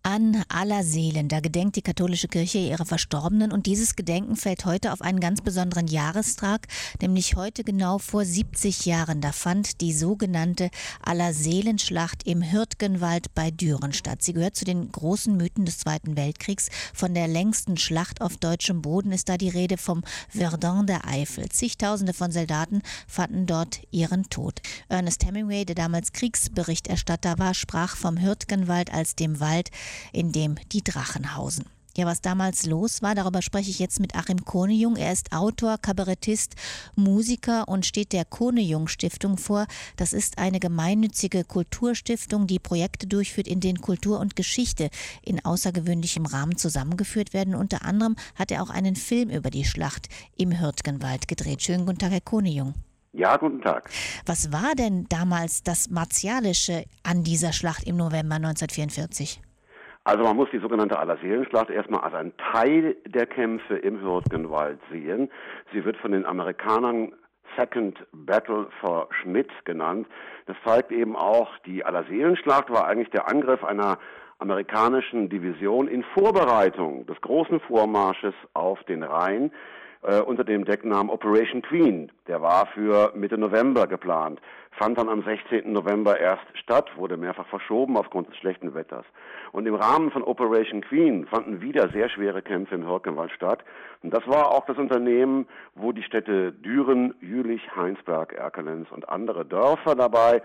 An Allerseelen, da gedenkt die katholische Kirche ihrer Verstorbenen und dieses Gedenken fällt heute auf einen ganz besonderen Jahrestag, nämlich heute genau vor 70 Jahren. Da fand die sogenannte Allerseelenschlacht im Hürtgenwald bei Düren statt. Sie gehört zu den großen Mythen des Zweiten Weltkriegs. Von der längsten Schlacht auf deutschem Boden ist da die Rede vom Verdun der Eifel. Zigtausende von Soldaten fanden dort ihren Tod. Ernest Hemingway, der damals Kriegsberichterstatter war, sprach vom Hürtgenwald als dem Wald, in dem die Drachen hausen. Ja, was damals los war, darüber spreche ich jetzt mit Achim Konejung. Er ist Autor, Kabarettist, Musiker und steht der Konejung-Stiftung vor. Das ist eine gemeinnützige Kulturstiftung, die Projekte durchführt, in denen Kultur und Geschichte in außergewöhnlichem Rahmen zusammengeführt werden. Unter anderem hat er auch einen Film über die Schlacht im Hürtgenwald gedreht. Schönen guten Tag, Herr Konejung. Ja, guten Tag. Was war denn damals das Martialische an dieser Schlacht im November 1944? Also man muss die sogenannte Allerseelenschlacht erstmal als einen Teil der Kämpfe im Hürtgenwald sehen. Sie wird von den Amerikanern Second Battle for Schmidt genannt. Das zeigt eben auch, die Allerseelenschlacht war eigentlich der Angriff einer amerikanischen Division in Vorbereitung des großen Vormarsches auf den Rhein unter dem Decknamen Operation Queen. Der war für Mitte November geplant, fand dann am 16. November erst statt, wurde mehrfach verschoben aufgrund des schlechten Wetters. Und im Rahmen von Operation Queen fanden wieder sehr schwere Kämpfe im Hürtgenwald statt. Und das war auch das Unternehmen, wo die Städte Düren, Jülich, Heinsberg, Erkelenz und andere Dörfer dabei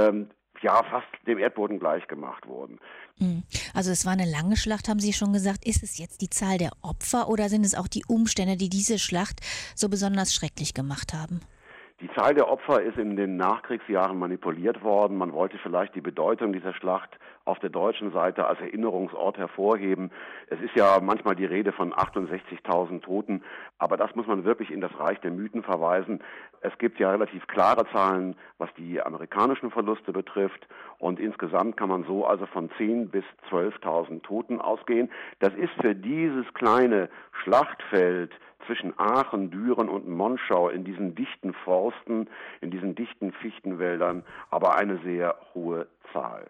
fast dem Erdboden gleichgemacht wurden. Also es war eine lange Schlacht, haben Sie schon gesagt. Ist es jetzt die Zahl der Opfer oder sind es auch die Umstände, die diese Schlacht so besonders schrecklich gemacht haben? Die Zahl der Opfer ist in den Nachkriegsjahren manipuliert worden. Man wollte vielleicht die Bedeutung dieser Schlacht auf der deutschen Seite als Erinnerungsort hervorheben. Es ist ja manchmal die Rede von 68.000 Toten, aber das muss man wirklich in das Reich der Mythen verweisen. Es gibt ja relativ klare Zahlen, was die amerikanischen Verluste betrifft und insgesamt kann man so also von 10.000 bis 12.000 Toten ausgehen. Das ist für dieses kleine Schlachtfeld zwischen Aachen, Düren und Monschau in diesen dichten Forsten, in diesen dichten Fichtenwäldern, aber eine sehr hohe Zahl.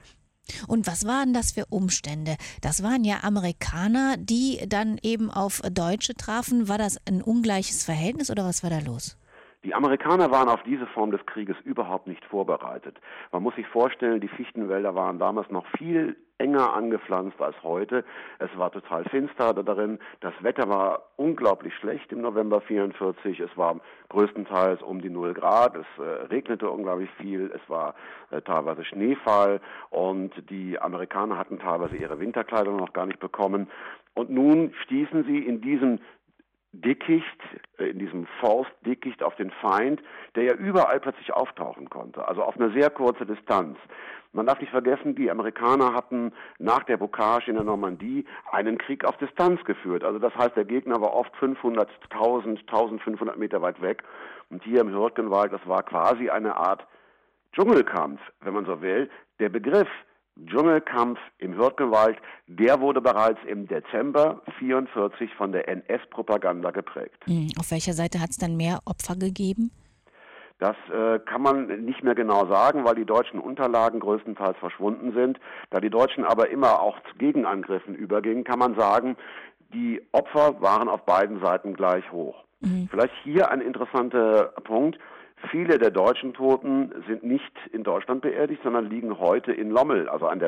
Und was waren das für Umstände? Das waren ja Amerikaner, die dann eben auf Deutsche trafen. War das ein ungleiches Verhältnis oder was war da los? Die Amerikaner waren auf diese Form des Krieges überhaupt nicht vorbereitet. Man muss sich vorstellen, die Fichtenwälder waren damals noch viel enger angepflanzt als heute. Es war total finster darin. Das Wetter war unglaublich schlecht im November 1944. Es war größtenteils um die 0 Grad. Es regnete unglaublich viel. Es war teilweise Schneefall und die Amerikaner hatten teilweise ihre Winterkleidung noch gar nicht bekommen. Und nun stießen sie in diesem Dickicht, in diesem Forstdickicht auf den Feind, der ja überall plötzlich auftauchen konnte, also auf eine sehr kurze Distanz. Man darf nicht vergessen, die Amerikaner hatten nach der Bocage in der Normandie einen Krieg auf Distanz geführt. Also das heißt, der Gegner war oft 500, 1000, 1500 Meter weit weg. Und hier im Hürtgenwald, das war quasi eine Art Dschungelkampf, wenn man so will. Der Begriff Dschungelkampf im Hürtgenwald, der wurde bereits im Dezember 1944 von der NS-Propaganda geprägt. Auf welcher Seite hat es dann mehr Opfer gegeben? Das kann man nicht mehr genau sagen, weil die deutschen Unterlagen größtenteils verschwunden sind. Da die Deutschen aber immer auch zu Gegenangriffen übergingen, kann man sagen, die Opfer waren auf beiden Seiten gleich hoch. Vielleicht hier ein interessanter Punkt. Viele der deutschen Toten sind nicht in Deutschland beerdigt, sondern liegen heute in Lommel, also an der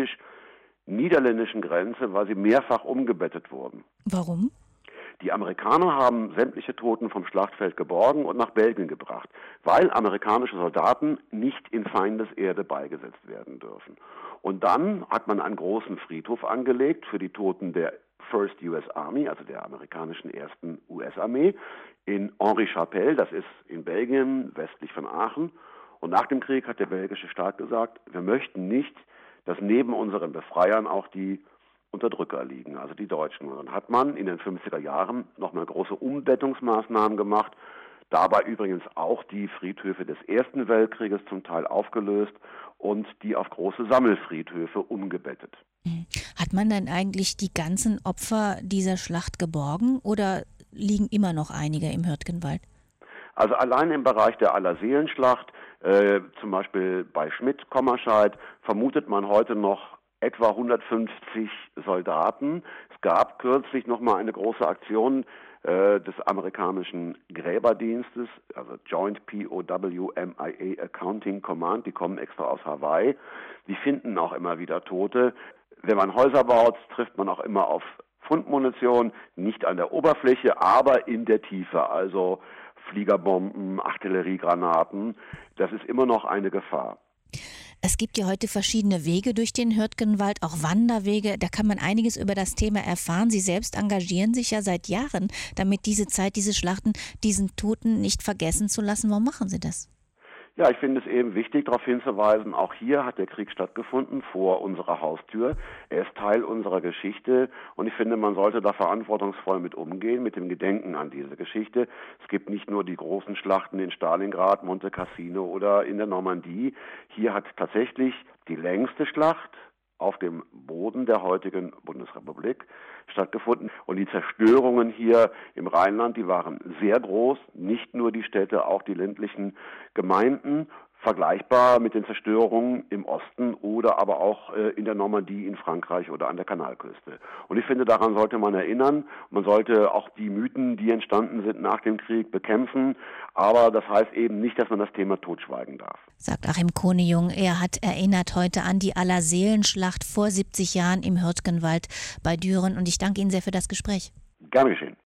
belgisch-niederländischen Grenze, weil sie mehrfach umgebettet wurden. Warum? Die Amerikaner haben sämtliche Toten vom Schlachtfeld geborgen und nach Belgien gebracht, weil amerikanische Soldaten nicht in Feindeserde beigesetzt werden dürfen. Und dann hat man einen großen Friedhof angelegt für die Toten der First US Army, also der amerikanischen ersten US-Armee, in Henri-Chapelle, das ist in Belgien, westlich von Aachen. Und nach dem Krieg hat der belgische Staat gesagt, wir möchten nicht, dass neben unseren Befreiern auch die Unterdrücker liegen, also die Deutschen. Und dann hat man in den 50er Jahren nochmal große Umbettungsmaßnahmen gemacht, dabei übrigens auch die Friedhöfe des Ersten Weltkrieges zum Teil aufgelöst und die auf große Sammelfriedhöfe umgebettet. Hat man dann eigentlich die ganzen Opfer dieser Schlacht geborgen oder liegen immer noch einige im Hürtgenwald? Also allein im Bereich der Allerseelenschlacht, zum Beispiel bei Schmidt-Kommerscheid, vermutet man heute noch etwa 150 Soldaten. Es gab kürzlich nochmal eine große Aktion des amerikanischen Gräberdienstes, also Joint POW MIA Accounting Command, die kommen extra aus Hawaii. Die finden auch immer wieder Tote. Wenn man Häuser baut, trifft man auch immer auf Fundmunition, nicht an der Oberfläche, aber in der Tiefe, also Fliegerbomben, Artilleriegranaten. Das ist immer noch eine Gefahr. Es gibt ja heute verschiedene Wege durch den Hürtgenwald, auch Wanderwege. Da kann man einiges über das Thema erfahren. Sie selbst engagieren sich ja seit Jahren, damit diese Zeit, diese Schlachten, diesen Toten nicht vergessen zu lassen. Warum machen Sie das? Ja, ich finde es eben wichtig, darauf hinzuweisen, auch hier hat der Krieg stattgefunden, vor unserer Haustür. Er ist Teil unserer Geschichte und ich finde, man sollte da verantwortungsvoll mit umgehen, mit dem Gedenken an diese Geschichte. Es gibt nicht nur die großen Schlachten in Stalingrad, Monte Cassino oder in der Normandie. Hier hat tatsächlich die längste Schlacht auf dem Boden der heutigen Bundesrepublik stattgefunden. Und die Zerstörungen hier im Rheinland, die waren sehr groß, nicht nur die Städte, auch die ländlichen Gemeinden, vergleichbar mit den Zerstörungen im Osten oder aber auch in der Normandie in Frankreich oder an der Kanalküste. Und ich finde, daran sollte man erinnern. Man sollte auch die Mythen, die entstanden sind nach dem Krieg, bekämpfen. Aber das heißt eben nicht, dass man das Thema totschweigen darf. Sagt Achim Konejung. Er hat erinnert heute an die Allerseelenschlacht vor 70 Jahren im Hürtgenwald bei Düren. Und ich danke Ihnen sehr für das Gespräch. Gerne geschehen.